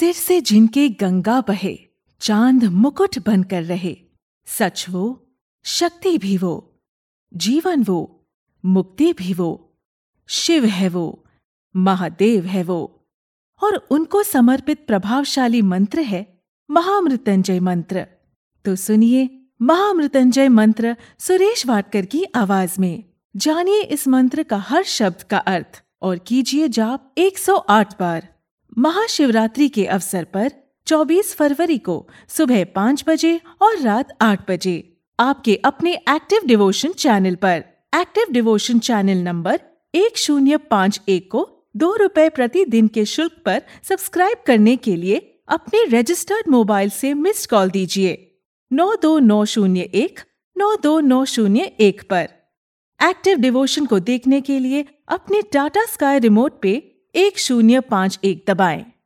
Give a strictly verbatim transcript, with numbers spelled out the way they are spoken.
सिर से जिनके गंगा बहे, चांद मुकुट बनकर रहे। सच वो, शक्ति भी वो, जीवन वो, मुक्ति भी वो, शिव है वो, महादेव है वो। और उनको समर्पित प्रभावशाली मंत्र है महामृत्युंजय मंत्र। तो सुनिए महामृत्युंजय मंत्र सुरेश वाडकर की आवाज में। जानिए इस मंत्र का हर शब्द का अर्थ और कीजिए जाप एक सौ आठ बार। महाशिवरात्रि के अवसर पर चौबीस फरवरी को सुबह पाँच बजे और रात आठ बजे आपके अपने एक्टिव डिवोशन चैनल पर। एक्टिव डिवोशन चैनल नंबर एक शून्य पाँच एक को दो रुपए प्रतिदिन के शुल्क पर सब्सक्राइब करने के लिए अपने रजिस्टर्ड मोबाइल से मिस्ड कॉल दीजिए नौ दो नौ शून्य एक नौ दो नौ शून्य एक पर। एक्टिव डिवोशन को देखने के लिए अपने टाटा स्काई रिमोट पे एक शून्य पाँच एक दबाएं।